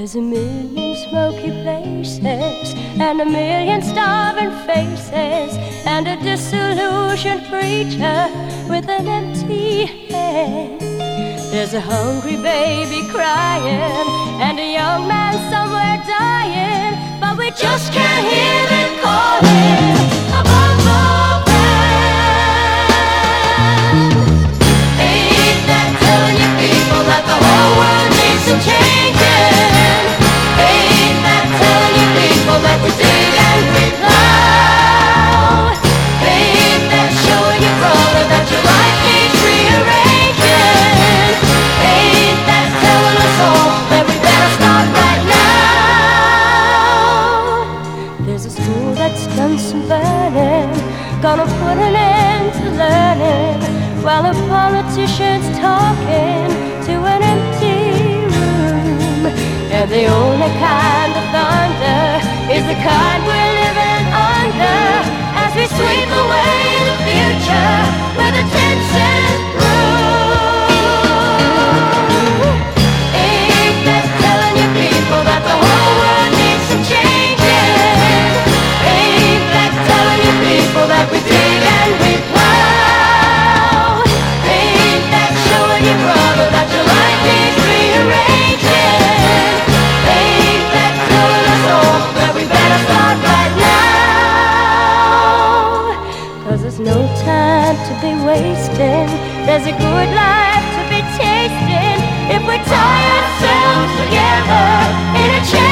There's a million smoky places and a million starving faces and a disillusioned preacher with an empty hand. There's a hungry baby crying and a young man somewhere dying, but we just can't hear them calling above the ground. Ain't that telling you people that the whole world needs some changing? Ain't that telling you people that we dig and we plow? Ain't that showing you, brother, that your life needs rearranging? Ain't that telling us all that we better start right now? There's a school that's done some burning, gonna put an end to learning, while the politician's talking to an empty room. And the only kind of thunder is the kind we're living under, as we sweep away the future with a 10-cent broom. Ain't that telling you people that the whole world needs some changing? Ain't that telling you people that we dig and we plow? Ain't that showing you, brother, that your life needs rearranging? Ain't that telling us all that we better start right now? 'Cause there's no time to be wasting, there's a good life to be tasting if we tie ourselves together in a chain.